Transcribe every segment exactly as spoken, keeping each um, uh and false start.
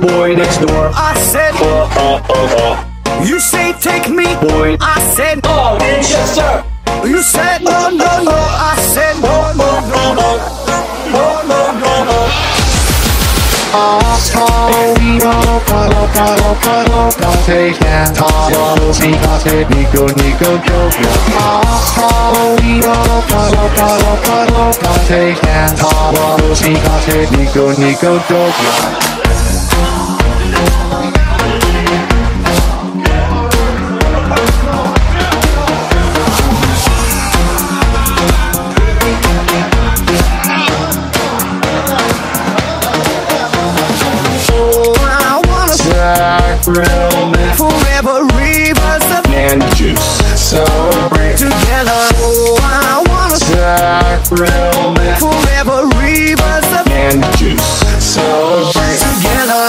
boy next door. I said, Uh, uh, uh, uh. you say take me, Boy. I said, Oh, yes, sir. you said, no, no, no, I said, no, no, no, no, no, no, no, no. Take hands, follow, see, got it, Nico, Nico, joke, take hands, follow, see, got it, Nico, Nico, joke, Real man. Forever rivers of Man juice. Celebrate together. Oh, I wanna Jack. Real man. forever rivers of Man juice. Celebrate together.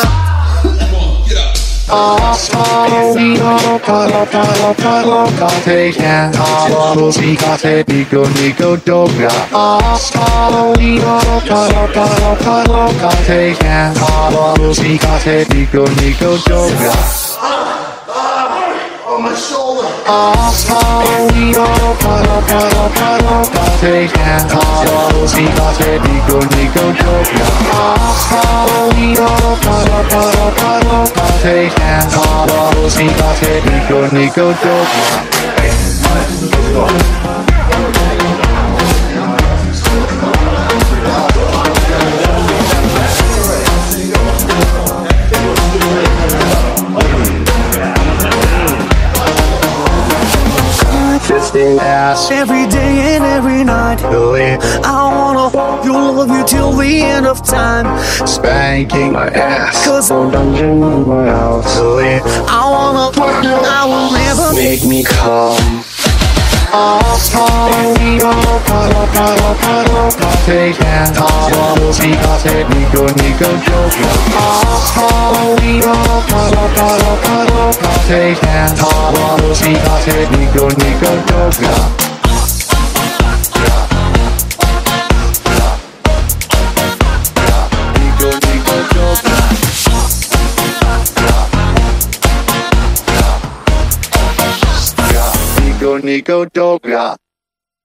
take hands, follow, see, got it, Nico, Nico, Doga. Take hands, follow, see, got it, Nico, Nico, Doga. On my shoulder. Take hands, follow, see, got it, Nico, Nico, Doga. Take hands, follow, see, got it, Nico, Nico, Doga. Fisting ass Every day and every night, Billy, I wanna hold you, love you till the end of time. spanking my ass. Cause I Dungeon in my house. Billy, wanna, I will never make me come. Take hands, follow, see, got it, Nico, Nico, joke. Take hands, follow, see, got it, Nico, Nico, joke. Nico, Nico, Doga.